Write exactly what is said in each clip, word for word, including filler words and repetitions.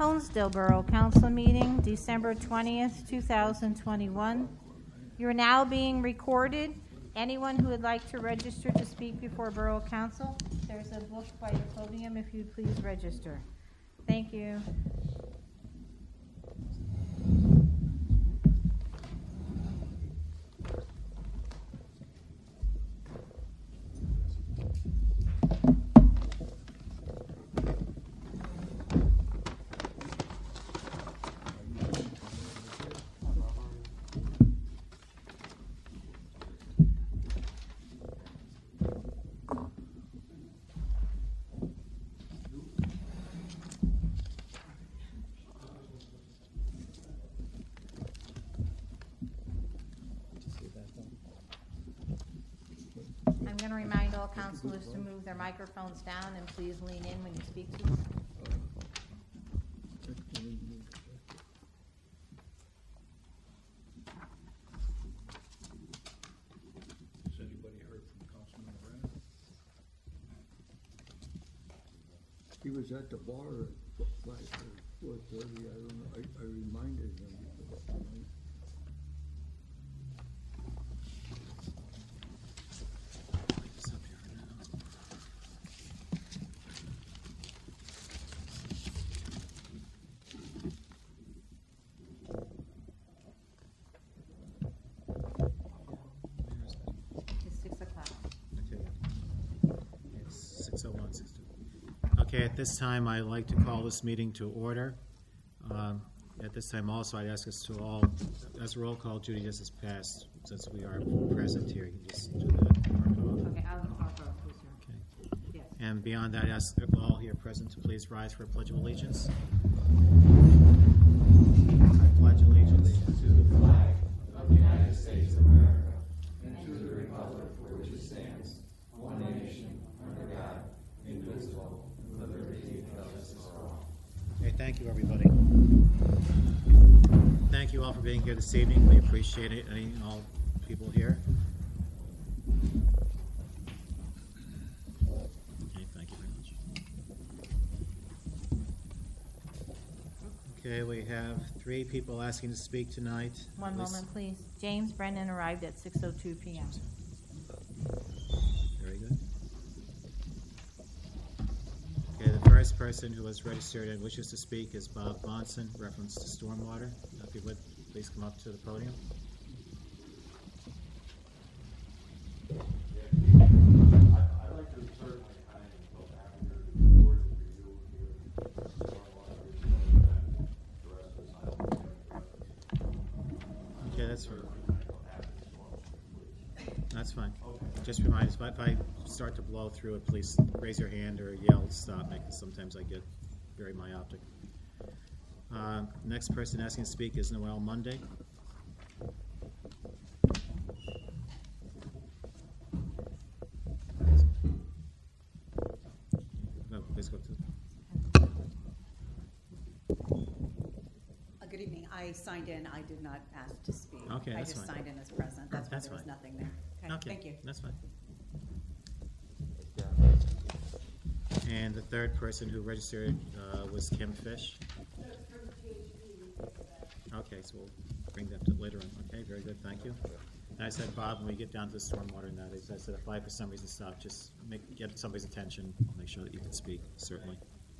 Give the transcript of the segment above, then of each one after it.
Holmesdale Borough Council meeting, December twentieth, two thousand twenty-one. You are now being recorded. Anyone who would like to register to speak before Borough Council, there's a book by the podium if you'd please register. Thank you. I'm going to remind all councilors to move their microphones down and please lean in when you speak to them. Has anybody heard from Councilman Brand? He was at the bar at five or four thirty, I don't know, I, I reminded him about tonight. Okay, at this time, I'd like to call this meeting to order. Um, At this time also, I'd ask us to all, as a roll call, Judy, this is passed, since we are present here, you can just do that. Okay, I'll call for a please, sir. Okay. Yes. And beyond that, I ask all here present to please rise for a pledge of allegiance. I pledge allegiance to the flag of the United States of America and to the republic for which it stands, one nation, under God, indivisible, with liberty and justice for all. Okay, thank you, everybody. Thank you all for being here this evening. We appreciate it, any and all people here. Okay, thank you very much. Okay, we have three people asking to speak tonight. One This- moment, please. James Brennan arrived at six oh two p m Very good. Okay, the first person who was registered and wishes to speak is Bob Bonson, reference to stormwater. If you would, please come up to the podium. I'd like to insert my time until after the board review here. The rest of the time. Okay, that's fine. That's fine. Just remind us, if I start to blow through it, please raise your hand or yell, stop me, because sometimes I get very myopic. Uh, next person asking to speak is Noel Monday. No, please go to. Uh, Good evening. I signed in. I did not ask to speak. Okay, I that's just fine. signed in as present. That's why That's there was fine. nothing there. Okay, Okay, thank you. that's fine. And the third person who registered uh, was Kim Fish. Okay, so we'll bring that to later on. Okay, very good, thank you. And I said, Bob, when we get down to the stormwater and that, I said if I for some reason stop, just make, get somebody's attention, I'll make sure that you can speak, certainly.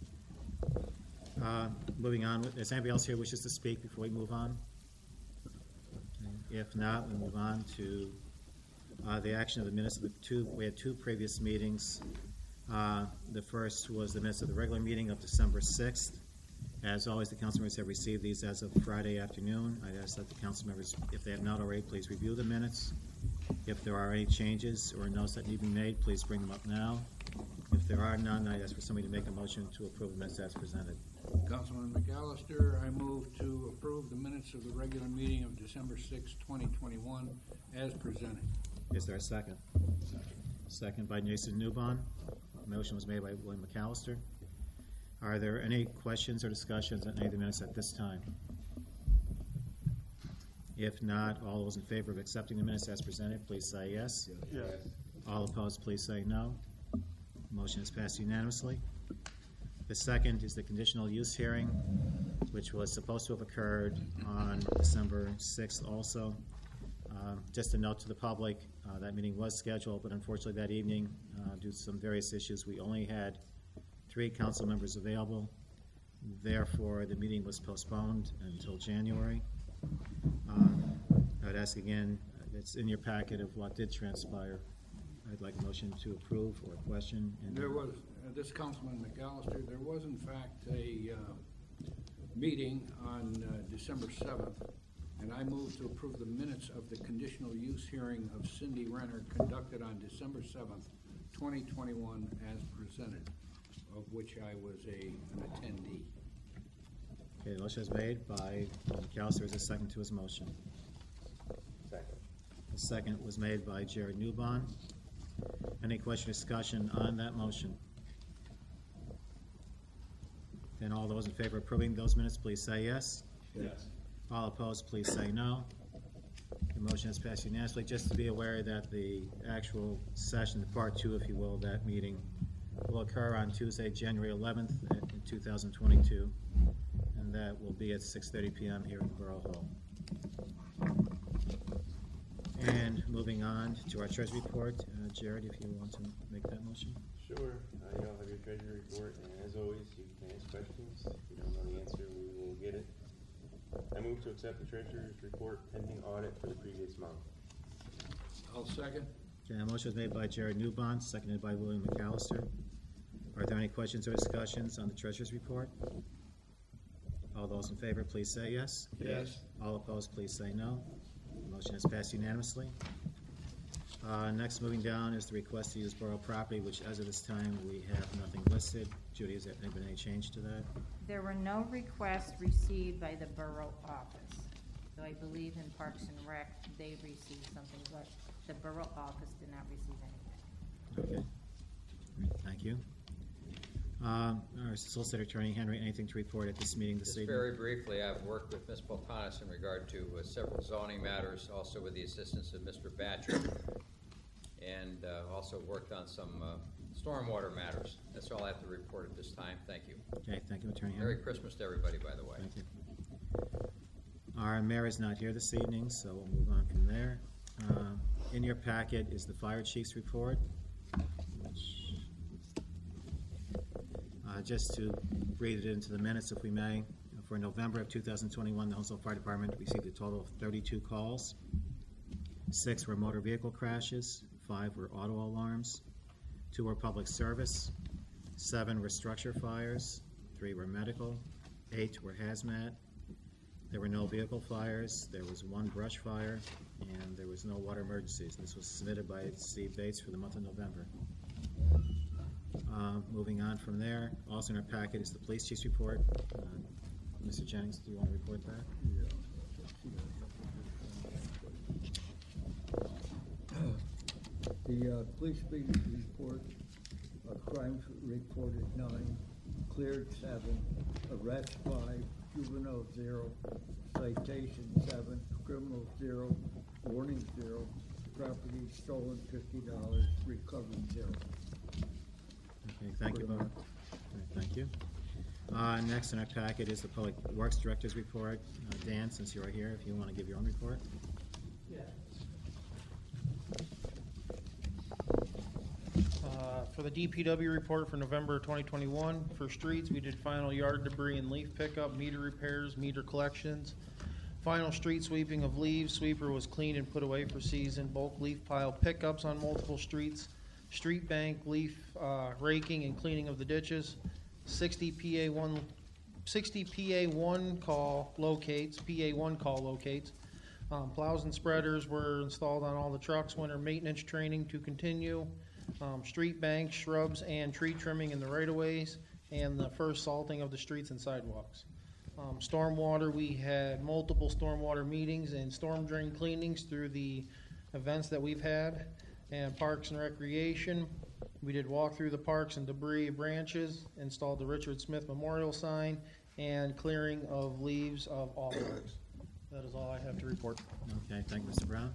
Uh, Moving on, is anybody else here wishes to speak before we move on? Okay, if not, we move on to uh, the action of the minutes of the two, we had two previous meetings. Uh, The first was the minutes of the regular meeting of December sixth. As always, the council members have received these as of Friday afternoon. I'd ask that the council members, if they have not already, please review the minutes. If there are any changes or notes that need to be made, please bring them up now. If there are none, I'd ask for somebody to make a motion to approve the minutes as presented. Councilman McAllister, I move to approve the minutes of the regular meeting of December sixth, twenty twenty-one, as presented. Is there a second? Second by Jason Newbon. Motion was made by William McAllister. Are there any questions or discussions on any of the minutes at this time? If not, all those in favor of accepting the minutes as presented, please say yes. Yes. All opposed, please say no. Motion is passed unanimously. The second is the conditional use hearing, which was supposed to have occurred on December sixth also. Um, Just a note to the public, uh, that meeting was scheduled, but unfortunately that evening, uh, due to some various issues, we only had three council members available. Therefore, the meeting was postponed until January. Um, I'd ask again, uh, it's in your packet of what did transpire. I'd like a motion to approve or question. and- There was, uh, this Councilman McAllister, there was in fact a uh, meeting on uh, December seventh, and I move to approve the minutes of the conditional use hearing of Cindy Renner conducted on December seventh, twenty twenty-one as presented, of which I was a, an attendee. Okay, the motion is made by McAllister. Is a second to his motion? Second. The second was made by Jared Newbon. Any question or discussion on that motion? Then all those in favor of approving those minutes, please say yes. Yes. All opposed, please say no. The motion has passed unanimously. Just to be aware that the actual session, the part two, if you will, of that meeting will occur on Tuesday, January eleventh, in two thousand twenty-two, and that will be at six thirty p m here in Borough Hall. And moving on to our treasury report, uh, Jared, if you want to make that motion. Sure, uh, you all have your treasury report, and as always, you can ask questions. If you don't know the answer, we will get it. I move to accept the treasurer's report pending audit for the previous month. I'll second. Okay, a motion was made by Jared Newbon, seconded by William McAllister. Are there any questions or discussions on the treasurer's report? All those in favor, please say yes. Yes. All opposed, please say no. The motion is passed unanimously. Uh, next, moving down, is the request to use borough property, which as of this time, we have nothing listed. Judy, has there been any change to that? There were no requests received by the borough office. So I believe in Parks and Rec, they received something, but the borough office did not receive anything. Okay. Thank you. Um, our Solicitor Attorney Henry, anything to report at this meeting this Just evening? very briefly, I've worked with Miz Popanis in regard to uh, several zoning matters, also with the assistance of Mister Batcher, and uh, also worked on some uh, stormwater matters. That's all I have to report at this time. Thank you. Okay, thank you, Attorney Merry Henry. Christmas to everybody, by the way. Thank you. Our mayor is not here this evening, so we'll move on from there. Uh, In your packet is the fire chief's report, which, uh, just to read it into the minutes, if we may. For November of two thousand twenty-one, the Huntsville Fire Department received a total of thirty-two calls. Six were motor vehicle crashes, five were auto alarms, two were public service, seven were structure fires, three were medical, eight were hazmat. There were no vehicle fires, there was one brush fire, and there was no water emergencies. This was submitted by Steve Bates for the month of November. Uh, moving on from there, also in our packet is the police chief's report. Uh, Mister Jennings, do you want to report that? Yeah. The uh, police report, uh, crimes reported nine, cleared seven, arrest five, juvenile zero, citation seven, criminal zero, warning zero, property stolen fifty dollars, recovered zero. Okay, thank you both. All right, thank you. Uh, next in our packet is the Public Works Director's report. Uh, Dan, since you are here, if you want to give your own report. Uh, For the D P W report for November twenty twenty-one, for streets, we did final yard debris and leaf pickup, meter repairs, meter collections, final street sweeping of leaves, sweeper was cleaned and put away for season, bulk leaf pile pickups on multiple streets, street bank, leaf uh, raking and cleaning of the ditches, sixty P A one, sixty P A one call locates, P A one call locates. Um, Plows and spreaders were installed on all the trucks, winter maintenance training to continue. Um, street banks, shrubs, and tree trimming in the right-of-ways, and the first salting of the streets and sidewalks. Um, stormwater, we had multiple stormwater meetings and storm drain cleanings through the events that we've had. And Parks and Recreation, we did walk through the parks and debris branches, installed the Richard Smith Memorial sign, and clearing of leaves of all parks. That is all I have to report. Okay, thank you, Mister Brown.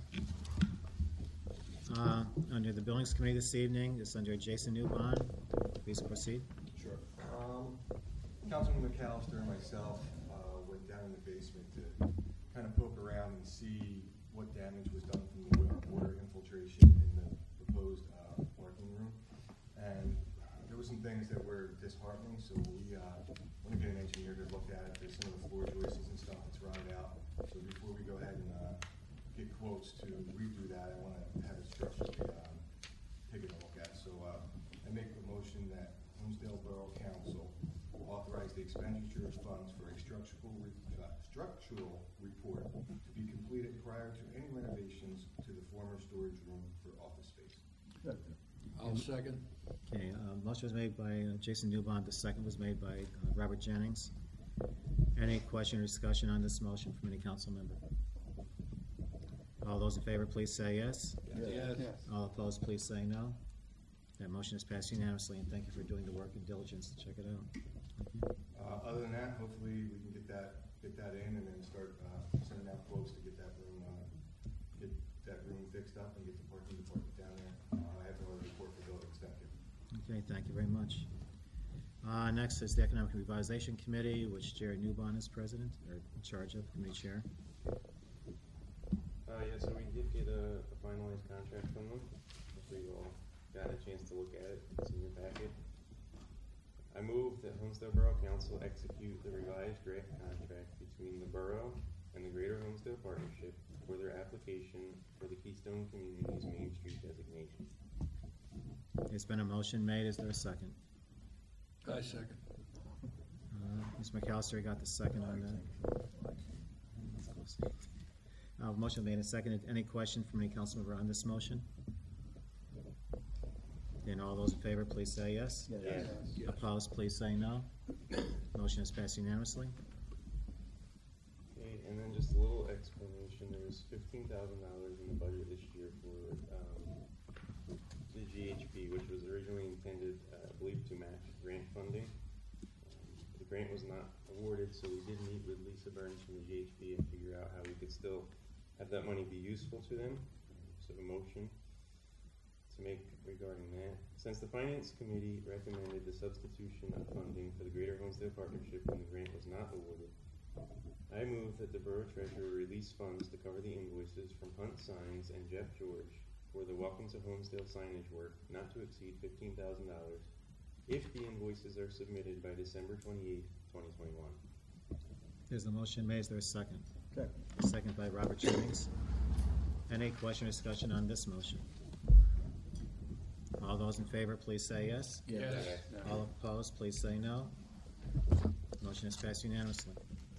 Uh, under the Buildings Committee this evening, it's under Jason Newbon. Please proceed. Sure. Um, Councilman McAllister and myself, uh, went down in the basement to kind of poke around and see what damage was done from the wa- water infiltration in the proposed, uh, working room. And there were some things that were disheartening, so we, uh, want to get an engineer to look at it. There's some of the floor joists and stuff that's rotted out. So before we go ahead and, uh, get quotes to redo that, I want to have it structurally, um, taken a look at. So, uh, I make the motion that Holmesdale Borough Council authorize the expenditure of funds for a structural, re- uh, structural report to be completed prior to any renovations to the former storage room for office space. I'll second. Okay, uh, motion was made by uh, Jason Newbond, the second was made by uh, Robert Jennings. Any question or discussion on this motion from any council member? All those in favor, please say yes. Yes. All opposed, please say no. That motion is passed unanimously, and thank you for doing the work and diligence to check it out. Uh, other than that, hopefully we can get that, get that in and then start, uh, sending out quotes to get that room, uh, get that room fixed up and get the parking department down there. Uh, I have no other report for buildings, thank you. Okay, thank you very much. Uh, next is the Economic Revitalization Committee, which Jared Newbond is president, or in charge of, committee chair. Uh, yeah, so we did get a, a finalized contract from them. Hopefully you all got a chance to look at it. It's in your packet. I move that Homestead Borough Council execute the revised grant contract between the borough and the Greater Homestead Partnership for their application for the Keystone Communities Main Street designation. There's been a motion made, is there a second? I second. Uh, Miz McAllister got the second on that. Uh, motion made and seconded. Any question from any council member on this motion? Then all those in favor, please say yes. Yes. Yes. Opposed, please say no. Motion is passed unanimously. Okay, and then just a little explanation. There was fifteen thousand dollars in the budget this year for um, the G H P, which was originally intended, uh, I believe, to match grant funding. Um, the grant was not awarded, so we did meet with Lisa Burns from the G H P and figure out how we could still have that money be useful to them. So a motion to make regarding that. Since the Finance Committee recommended the substitution of funding for the Greater Homestead Partnership when the grant was not awarded, I move that the Borough Treasurer release funds to cover the invoices from Hunt Signs and Jeff George for the Welcome to Homestead signage work not to exceed fifteen thousand dollars if the invoices are submitted by December twenty-eighth, twenty twenty-one. There's a motion made, is there a second? Second. Second by Robert Jennings. Any question or discussion on this motion? All those in favor, please say yes. Yes. All opposed, please say no. Motion is passed unanimously.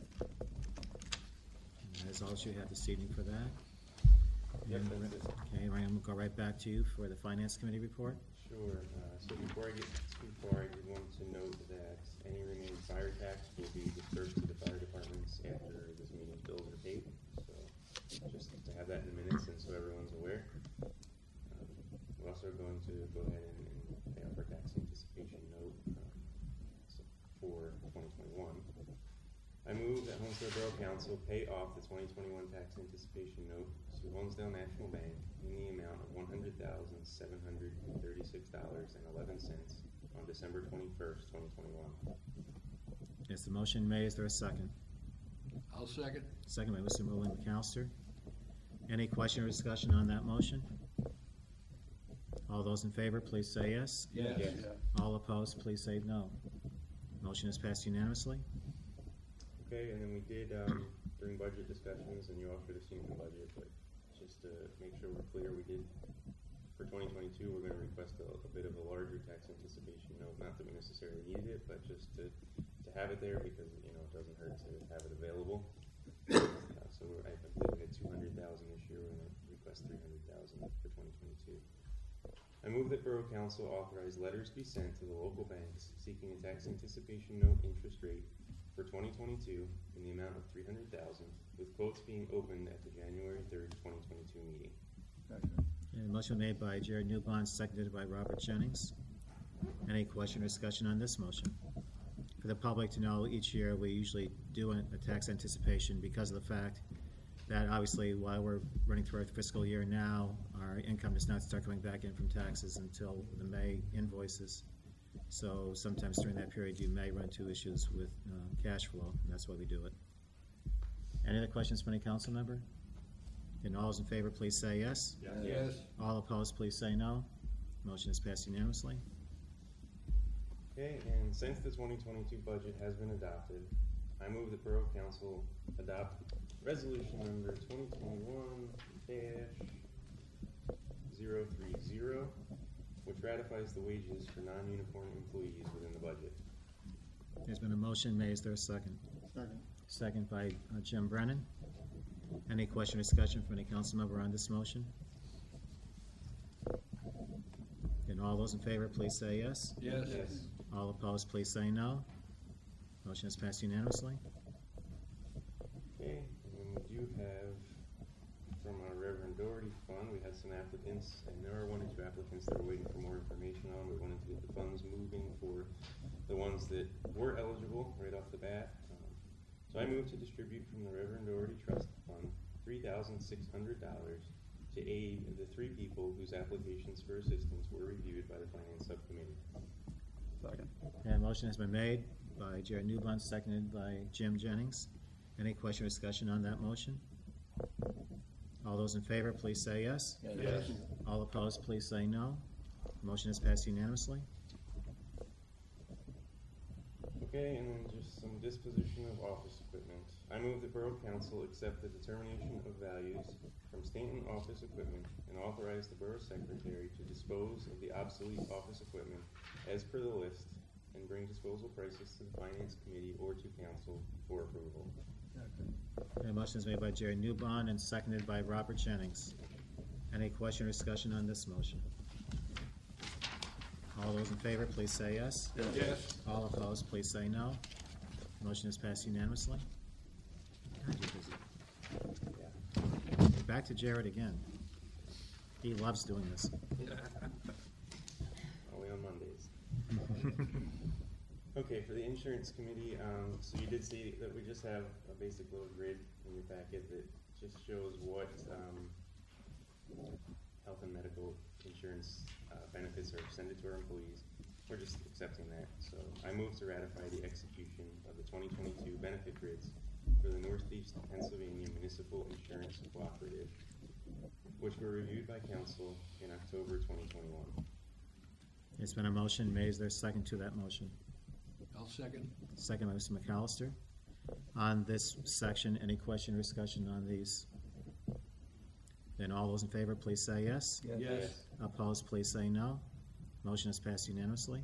And that is all you have this evening for that. Yep, And that's we're- it. Okay, Ryan, we'll go right back to you for the Finance Committee report. Sure, uh, so before I get too far, I did want to note that any remaining fire tax will be dispersed to the fire departments after this meeting's bills are paid. So, just to have that in minutes and so everyone's aware. Um, We're also going to go ahead and, and pay off our tax anticipation note, um, so for twenty twenty-one. I move that Homestead Borough Council pay off the twenty twenty-one tax anticipation note to Homestead National Bank in the amount of one hundred thousand seven hundred thirty-six dollars and eleven cents on December twenty-first, twenty twenty-one. Is the motion made, is there a second? I'll second. Second by Mister Mullen McAllister. Any question or discussion on that motion? All those in favor, please say yes. Yes. All opposed, please say no. Motion is passed unanimously. Okay, and then we did, um, during budget discussions, and you all should have seen the budget, but just to make sure we're clear, we did, for twenty twenty-two, we're gonna request a, a bit of a larger tax anticipation note, not that we necessarily needed it, but just to, to have it there, because, you know, it doesn't hurt to have it available. Uh, so we're, I believe we had two hundred thousand this year, we're gonna request three hundred thousand for twenty twenty-two. I move that Borough Council authorize letters be sent to the local banks seeking a tax anticipation note interest rate for twenty twenty-two in the amount of three hundred thousand dollars, with quotes being opened at the January third, twenty twenty-two meeting. And motion made by Jared Newbond, seconded by Robert Jennings. Any question or discussion on this motion? For the public to know, each year we usually do a, a tax anticipation because of the fact that obviously while we're running through our fiscal year now, our income does not start coming back in from taxes until the May invoices. So sometimes during that period, you may run into issues with uh, cash flow, and that's why we do it. Any other questions from any council member? Then all those in favor, please say yes. Yes. All opposed, please say no. Motion is passed unanimously. Okay, and since the twenty twenty-two budget has been adopted, I move the Borough Council adopt resolution number twenty twenty-one dash zero three zero, which ratifies the wages for non-uniform employees within the budget. There's been a motion made. Is there a second? Second. Second by uh, Jim Brennan. Any question or discussion from any council member on this motion? And all those in favor, please say yes. Yes. All opposed, please say no. Motion is passed unanimously. Okay, and then we do have from our Reverend Doherty Fund, we had some applicants, and there are one or two applicants that are waiting for more information on. We wanted to get the funds moving for the ones that were eligible right off the bat. Um, So I move to distribute from the Reverend Doherty Trust Fund three thousand six hundred dollars to aid the three people whose applications for assistance were reviewed by the Finance Subcommittee. Second. And a motion has been made by Jared Newbund, seconded by Jim Jennings. Any question or discussion on that motion? All those in favor, please say yes. Yes. All opposed, please say no. Motion is passed unanimously. Okay, and then just some disposition of office equipment. I move the Borough Council accept the determination of values from Stanton office equipment and authorize the Borough Secretary to dispose of the obsolete office equipment as per the list and bring disposal prices to the Finance Committee or to Council for approval. And a motion is made by Jared Newbond and seconded by Robert Jennings. Any question or discussion on this motion? All those in favor, please say yes. Yes. All opposed, please say no. Motion is passed unanimously. God, you're busy. Back to Jared again. He loves doing this. Only on Mondays. Okay, for the Insurance Committee, um, so you did see that we just have a basic little grid in your packet that just shows what, um, health and medical insurance, uh, benefits are extended to our employees. We're just accepting that, so I move to ratify the execution of the twenty twenty-two benefit grids for the Northeast Pennsylvania Municipal Insurance Cooperative, which were reviewed by council in October twenty twenty-one. It's been a motion made. Is there a second to that motion? I'll second. Second by Mister McAllister. On this section, any question or discussion on these? Then all those in favor, please say yes. Yes. Opposed, please say no. Motion is passed unanimously.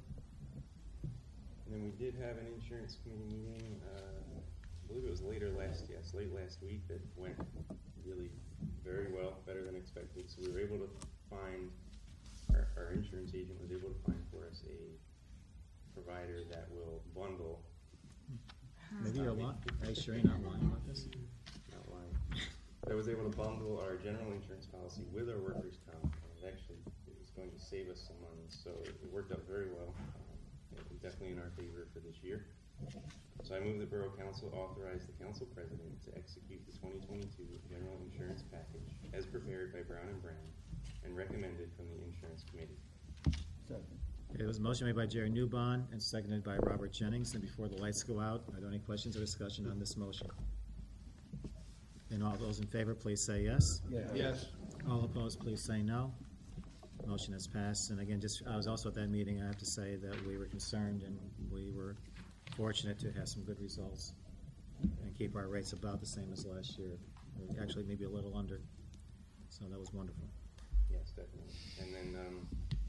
And then we did have an insurance committee meeting, uh, I believe it was later last, yes, late last week, that went really very well, better than expected. So we were able to find, our, our insurance agent was able to find for us a provider that will bundle. Maybe you're lying. Are you sure you're not lying about this? Not lying. That was able to bundle our general insurance policy with our workers' comp, and it actually it was going to save us some money, so it worked out very well. Um, it was definitely in our favor for this year. So I move the Borough Council authorize the Council President to execute the twenty twenty-two general insurance package as prepared by Brown and Brown and recommended from the Insurance Committee. Second. It was a motion made by Jerry Newbond and seconded by Robert Jennings. And before the lights go out, are there any questions or discussion on this motion? And all those in favor, please say yes. Yes. All opposed, please say no. Motion is passed. And again, just, I was also at that meeting. I have to say that we were concerned and we were fortunate to have some good results and keep our rates about the same as last year, or actually maybe a little under. So that was wonderful. Yes, definitely. And then, um,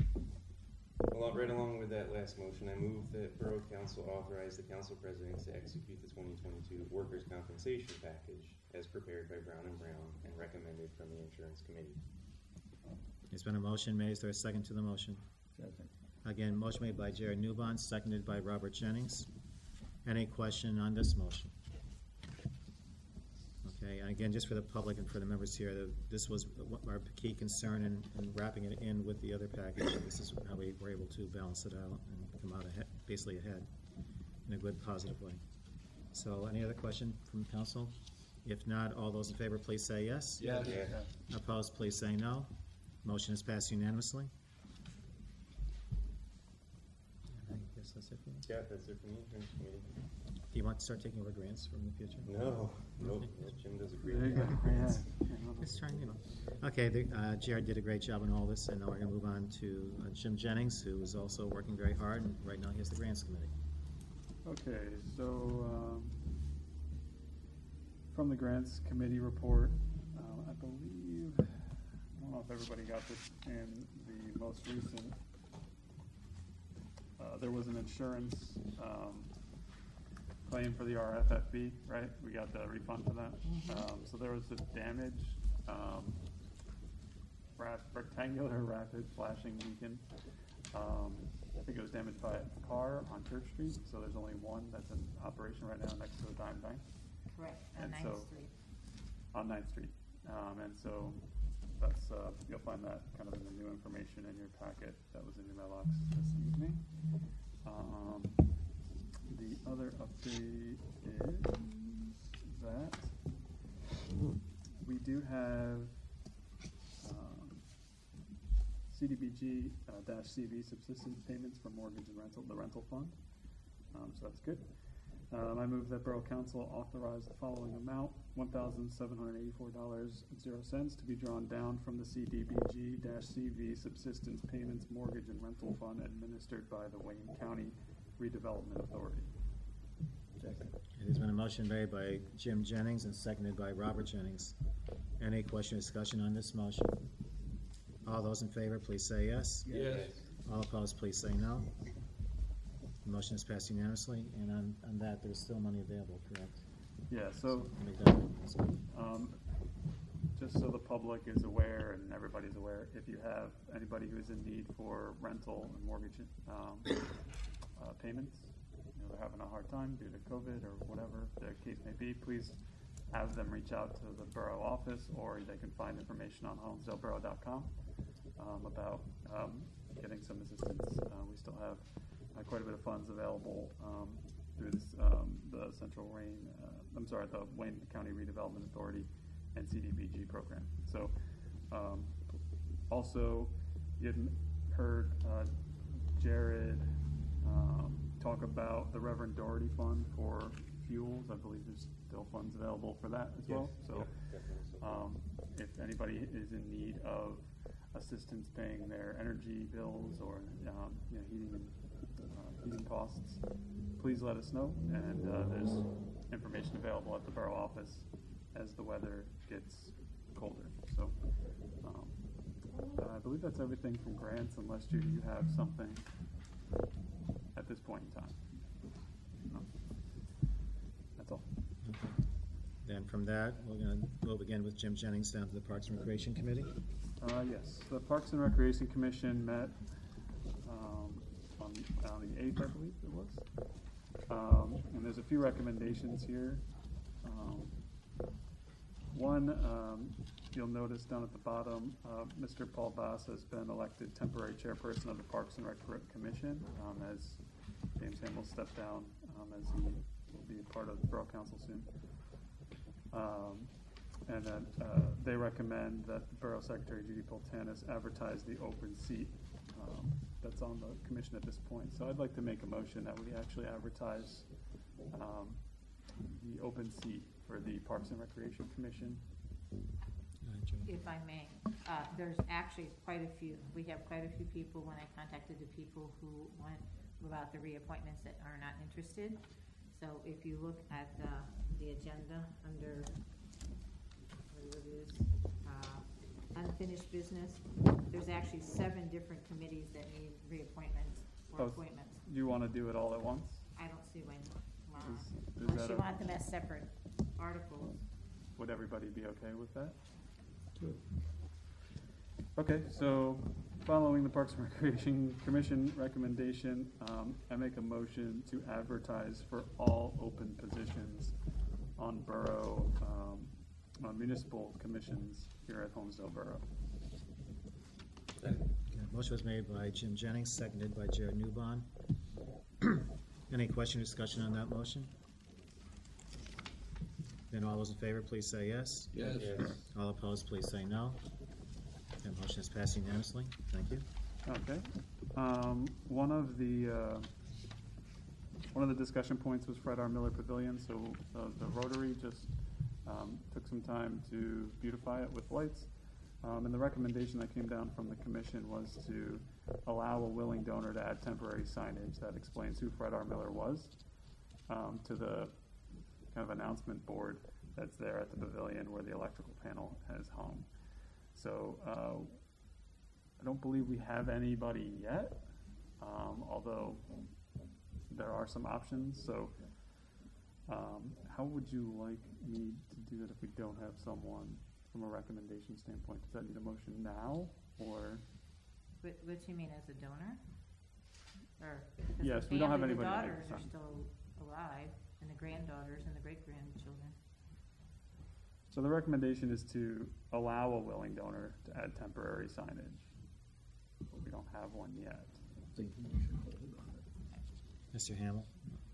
well, right along with that last motion, I move that Borough Council authorize the Council President to execute the twenty twenty-two workers' compensation package as prepared by Brown and Brown and recommended from the Insurance Committee. There's been a motion made. Is there a second to the motion? Second. Again, motion made by Jared Newbond, seconded by Robert Jennings. Any question on this motion? Okay, and again, just for the public and for the members here, the- this was our key concern in, in wrapping it in with the other package. This is how we were able to balance it out and come out ahead, basically ahead, in a good, positive way. So, any other question from council? If not, all those in favor, please say yes. Yes. Yeah. Opposed, please say no. Motion is passed unanimously. That's it for you? Yeah, that's it for me, Insurance Committee. Do you want to start taking over grants from the future? No, nope, nope, Jim does a great There you job. go. Yeah. Just trying, you know. Okay, the, uh, Jared did a great job on all this, and now we're gonna move on to uh, Jim Jennings, who is also working very hard, and right now he has the grants committee. Okay, so, um, from the grants committee report, um, I believe, I don't know if everybody got this in the most recent, uh, there was an insurance, um, claim for the R F F B, right? We got the refund for that. Um, so there was a damage, um, ra- rectangular rapid flashing beacon. Um, I think it was damaged by a car on Church Street, so there's only one that's in operation right now next to the Dime Bank Correct, on And Ninth so- Street. on Ninth Street. Um, and so that's, uh, you'll find that kind of in the new information in your packet that was in your mailbox this evening. Um, the other update is that we do have, um, C D B G uh, dash C V subsistence payments for mortgage and rental, the rental fund. Um, so that's good. Um, I move that Borough Council authorize the following amount, one thousand seven hundred eighty-four dollars and zero cents to be drawn down from the C D B G dash C V subsistence payments mortgage and rental fund administered by the Wayne County Redevelopment Authority. It has been a motion made by Jim Jennings and seconded by Robert Jennings. Any question or discussion on this motion? All those in favor, please say yes. Yes. All opposed, please say no. The motion is passed unanimously, and on, on that, there's still money available, correct? Yeah, so, Make that- that's good. um, just so the public is aware and everybody's aware, if you have anybody who is in need for rental and mortgage, um, uh, payments, you know, they're having a hard time due to COVID or whatever the case may be, please have them reach out to the borough office, or they can find information on holmesdale borough dot com, um, about, um, getting some assistance. Uh, we still have uh, quite a bit of funds available, um, through this, um, the Central Wayne, uh, I'm sorry, the Wayne County Redevelopment Authority and C D B G program. So, um, also, you had heard, uh, Jared, um, talk about the Reverend Doherty Fund for fuels. I believe there's still funds available for that as well. Yes, So, yep, definitely so. um, if anybody is in need of assistance paying their energy bills or, um, you know, heating and, uh, heating costs, please let us know, and, uh, there's information available at the borough office as the weather gets colder, so, um, I believe that's everything from grants, unless Judy, you have something at this point in time. No. That's all. Then from that, we're gonna move again with Jim Jennings down to the Parks and Recreation Committee. Uh, yes, the Parks and Recreation Commission met, um, on, on the eighth, I believe it was. Um, and there's a few recommendations here. Um, one, um, you'll notice down at the bottom, uh, Mister Paul Bass has been elected temporary chairperson of the Parks and Rec Commission, um, as James Hamel stepped down, um, as he will be part of the Borough Council soon. Um, and then, uh, they recommend that the Borough Secretary Judy Poltanis advertise the open seat, um, that's on the commission at this point. So I'd like to make a motion that we actually advertise, um, the open seat for the Parks and Recreation Commission. If I may, uh, there's actually quite a few, we have quite a few people, when I contacted the people who went about the reappointments, that are not interested. So if you look at, uh, the agenda under, what it is, uh, unfinished business, there's actually seven different committees that need reappointments or Oh, appointments. Do you want to do it all at once? I don't see when, uh, Is- is unless that you a- want them as separate articles. Would everybody be okay with that? Good. Okay, so following the Parks and Recreation Commission recommendation, um, I make a motion to advertise for all open positions on borough, um, on municipal commissions here at Holmesdale Borough. Okay, motion was made by Jim Jennings, seconded by Jared Newbon. Any question or discussion on that motion? Then all those in favor, please say yes. Yes. Yes. All opposed, please say no. That motion is passed unanimously. Thank you. Okay. Um, one of the, uh, one of the discussion points was Fred R. Miller Pavilion, so uh, the Rotary just um, took some time to beautify it with lights. Um, and the recommendation that came down from the commission was to allow a willing donor to add temporary signage that explains who Fred R. Miller was um, to the kind of announcement board that's there at the pavilion where the electrical panel has hung. So uh, I don't believe we have anybody yet, um, although there are some options. So um, how would you like me to do that if we don't have someone from a recommendation standpoint? Does that need a motion now, or? What, what you mean, as a donor? Or, because Yes, the we don't have family, the anybody daughters like are that. still alive, and the granddaughters and the great-grandchildren. So the recommendation is to allow a willing donor to add temporary signage. But we don't have one yet. Thinking we should hold on it. Mister Hamel?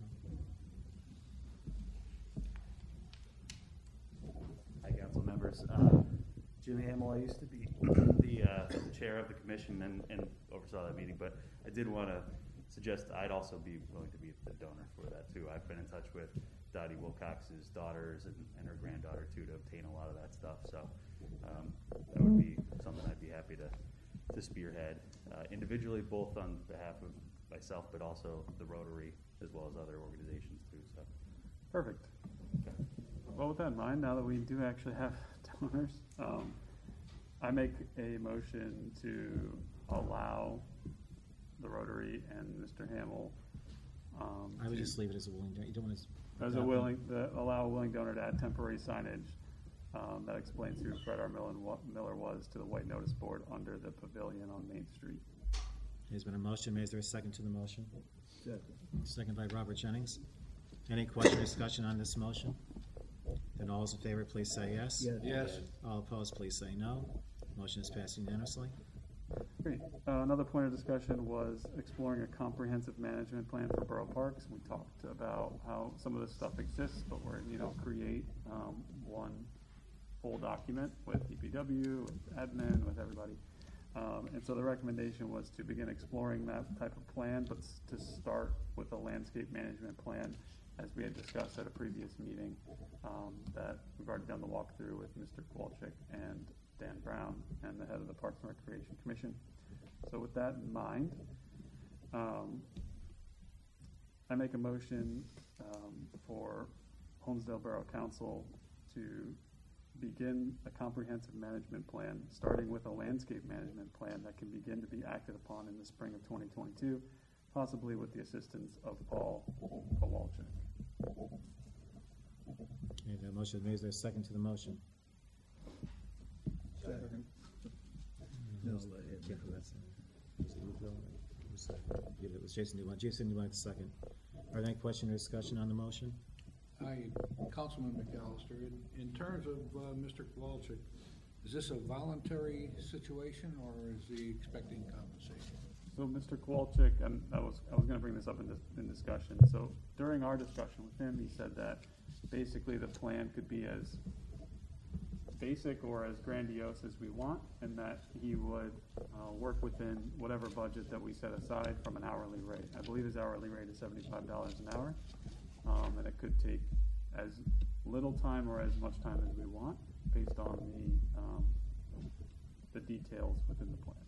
Hi, council members. Uh, Jim Hamel, I used to be the uh, chair of the commission and, and oversaw that meeting, but I did want to suggest I'd also be willing to be the donor for that too. I've been in touch with Dottie Wilcox's daughters and, and her granddaughter too to obtain a lot of that stuff. So um, that would be something I'd be happy to, to spearhead uh, individually, both on behalf of myself, but also the Rotary as well as other organizations too. So Perfect. Well, with that in mind, now that we do actually have donors, um, I make a motion to allow the Rotary and Mister Hamel um, I would to- just leave it as a willing, donor. You don't want to. as a willing, the, allow a willing donor to add temporary signage um, that explains who Fred R. Miller, Miller was to the White Notice Board under the pavilion on Main Street. There's been a motion made. Is there a second to the motion? Second. Second by Robert Jennings. Any question or discussion on this motion? Then all those in favor, please say yes. Yes. Yes. All opposed, please say no. Motion is passed unanimously. Great. Uh, another point of discussion was exploring a comprehensive management plan for borough parks. We talked about how some of this stuff exists, but we're, you know, create um, one full document with D P W, with admin, with everybody. Um, and so the recommendation was to begin exploring that type of plan, but s- to start with a landscape management plan, as we had discussed at a previous meeting, um, that we've already done the walkthrough with Mister Kowalczyk and Dan Brown and the head of the Parks and Recreation Commission. So with that in mind, um, I make a motion um, for Holmesdale Borough Council to begin a comprehensive management plan, starting with a landscape management plan that can begin to be acted upon in the spring of twenty twenty-two, possibly with the assistance of Paul Kowalczyk. Okay, the motion is made. Is there a second to the motion? Second. No, let him. Yeah, that's it. Was it you, Bill? Who's second? Yeah, it was Jason Dubon. Jason Dubon, the second. Are there any question or discussion on the motion? Hi, Councilman McAllister. In, in terms of uh, Mister Kowalczyk, is this a voluntary situation or is he expecting compensation? So Mister Kowalczyk, and I was, I was gonna bring this up in this, in discussion, so during our discussion with him, he said that basically the plan could be as basic or as grandiose as we want, and that he would, uh, work within whatever budget that we set aside from an hourly rate. I believe his hourly rate is seventy-five dollars an hour, um, and it could take as little time or as much time as we want, based on the, um, the details within the plan.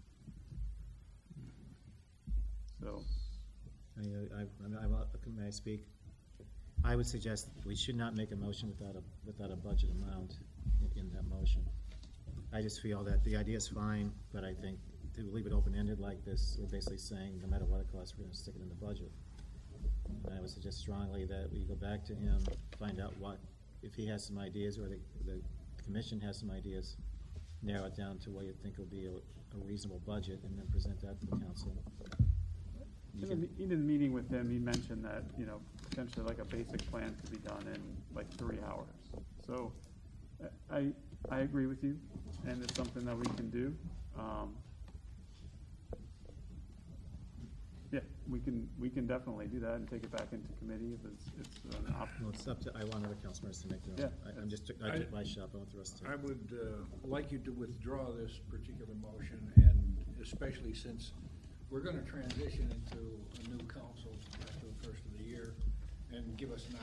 So, I, I, I, I, may I speak? I would suggest we should not make a motion without a, without a budget amount in, in that motion. I just feel that the idea is fine, but I think to leave it open-ended like this, we're basically saying no matter what it costs, we're gonna stick it in the budget. And I would suggest strongly that we go back to him, find out what, if he has some ideas, or the, the commission has some ideas, narrow it down to what you think will be a, a reasonable budget, and then present that to the council. You in the, can- me- in the meeting with him, he mentioned that, you know, potentially like a basic plan could be done in like three hours. So, uh, I, I agree with you, and it's something that we can do. Um, yeah, we can, we can definitely do that and take it back into committee if it's, it's an option. Well, it's up to, I want other council members to make their own. Yeah. I- I'm just, I took my shop, I want the rest to. I would uh, like you to withdraw this particular motion, and especially since we're gonna transition into a new council after the first of the year and give us an